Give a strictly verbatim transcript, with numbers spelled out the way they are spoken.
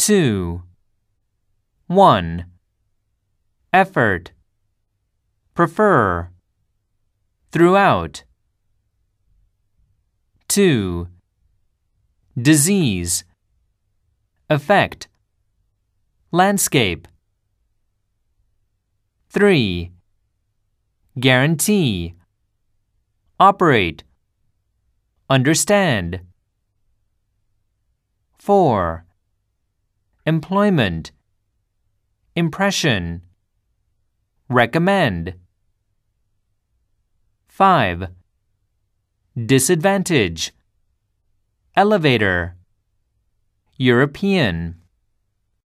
two. one. Effort. Prefer. Throughout. two. Disease. Effect. Landscape. three. Guarantee. Operate. Understand. four. Employment. Impression. Recommend. five. Disadvantage. Elevator. European.